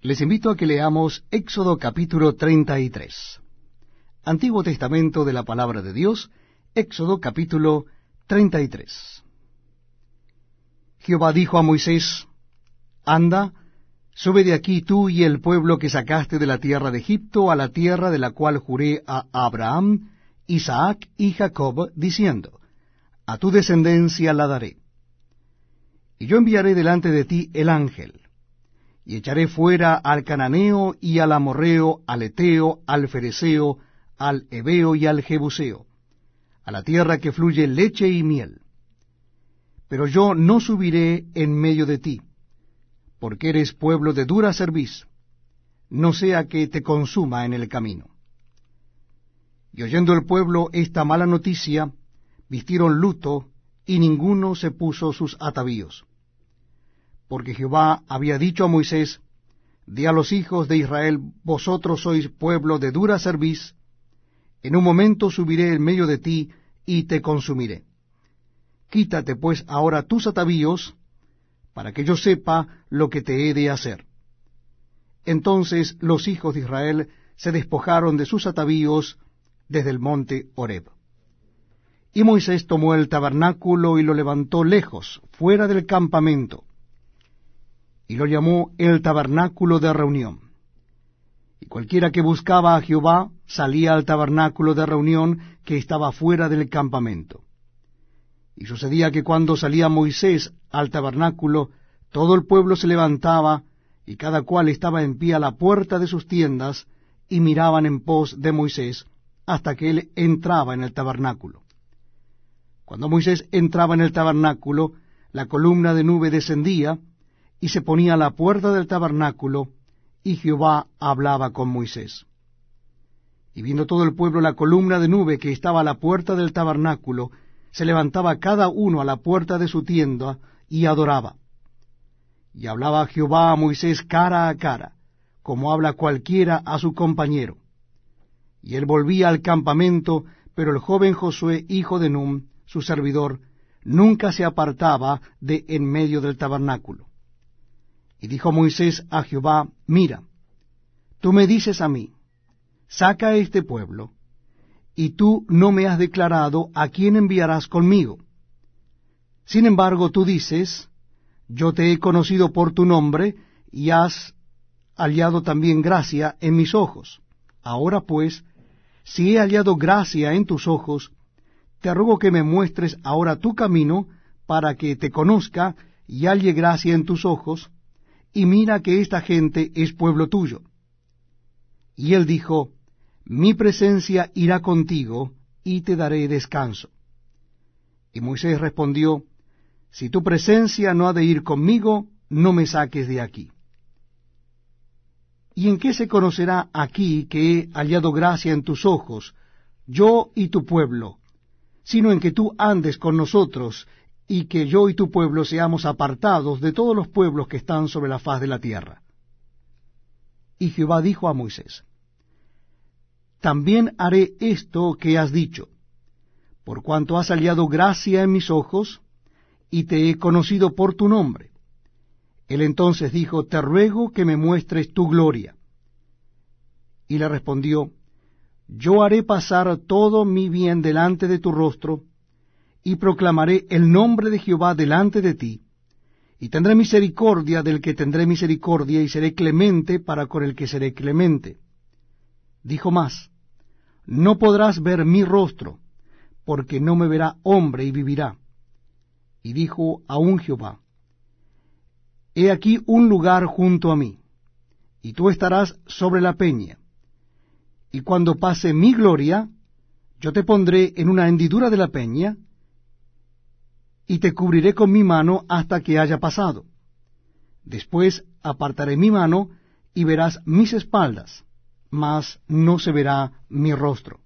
Les invito a que leamos Éxodo capítulo 33. Antiguo Testamento de la Palabra de Dios, Éxodo capítulo 33. Jehová dijo a Moisés: Anda, sube de aquí tú y el pueblo que sacaste de la tierra de Egipto a la tierra de la cual juré a Abraham, Isaac y Jacob, diciendo: A tu descendencia la daré. Y yo enviaré delante de ti el ángel, y echaré fuera al cananeo y al amorreo, al eteo, al fereceo, al heveo y al jebuseo, a la tierra que fluye leche y miel. Pero yo no subiré en medio de ti, porque eres pueblo de dura cerviz, no sea que te consuma en el camino. Y oyendo el pueblo esta mala noticia, vistieron luto, y ninguno se puso sus atavíos. Porque Jehová había dicho a Moisés: Di a los hijos de Israel: Vosotros sois pueblo de dura cerviz, en un momento subiré en medio de ti, y te consumiré. Quítate pues ahora tus atavíos, para que yo sepa lo que te he de hacer. Entonces los hijos de Israel se despojaron de sus atavíos desde el monte Horeb. Y Moisés tomó el tabernáculo y lo levantó lejos, fuera del campamento, y lo llamó el tabernáculo de reunión. Y cualquiera que buscaba a Jehová salía al tabernáculo de reunión que estaba fuera del campamento. Y sucedía que cuando salía Moisés al tabernáculo, todo el pueblo se levantaba, y cada cual estaba en pie a la puerta de sus tiendas, y miraban en pos de Moisés, hasta que él entraba en el tabernáculo. Cuando Moisés entraba en el tabernáculo, la columna de nube descendía, y se ponía a la puerta del tabernáculo, y Jehová hablaba con Moisés. Y viendo todo el pueblo la columna de nube que estaba a la puerta del tabernáculo, se levantaba cada uno a la puerta de su tienda, y adoraba. Y hablaba Jehová a Moisés cara a cara, como habla cualquiera a su compañero. Y él volvía al campamento, pero el joven Josué, hijo de Nun, su servidor, nunca se apartaba de en medio del tabernáculo. Y dijo Moisés a Jehová: Mira, tú me dices a mí: Saca a este pueblo, y tú no me has declarado a quién enviarás conmigo. Sin embargo, tú dices: Yo te he conocido por tu nombre, y has hallado también gracia en mis ojos. Ahora pues, si he hallado gracia en tus ojos, te ruego que me muestres ahora tu camino, para que te conozca y halle gracia en tus ojos, y mira que esta gente es pueblo tuyo. Y él dijo: Mi presencia irá contigo, y te daré descanso. Y Moisés respondió: Si tu presencia no ha de ir conmigo, no me saques de aquí. ¿Y en qué se conocerá aquí que he hallado gracia en tus ojos, yo y tu pueblo, sino en que tú andes con nosotros, y que yo y tu pueblo seamos apartados de todos los pueblos que están sobre la faz de la tierra? Y Jehová dijo a Moisés: También haré esto que has dicho, por cuanto has hallado gracia en mis ojos, y te he conocido por tu nombre. Él entonces dijo: Te ruego que me muestres tu gloria. Y le respondió: Yo haré pasar todo mi bien delante de tu rostro, y proclamaré el nombre de Jehová delante de ti, y tendré misericordia del que tendré misericordia, y seré clemente para con el que seré clemente. Dijo más: No podrás ver mi rostro, porque no me verá hombre y vivirá. Y dijo aún Jehová: He aquí un lugar junto a mí, y tú estarás sobre la peña. Y cuando pase mi gloria, yo te pondré en una hendidura de la peña, y te cubriré con mi mano hasta que haya pasado. Después apartaré mi mano, y verás mis espaldas, mas no se verá mi rostro.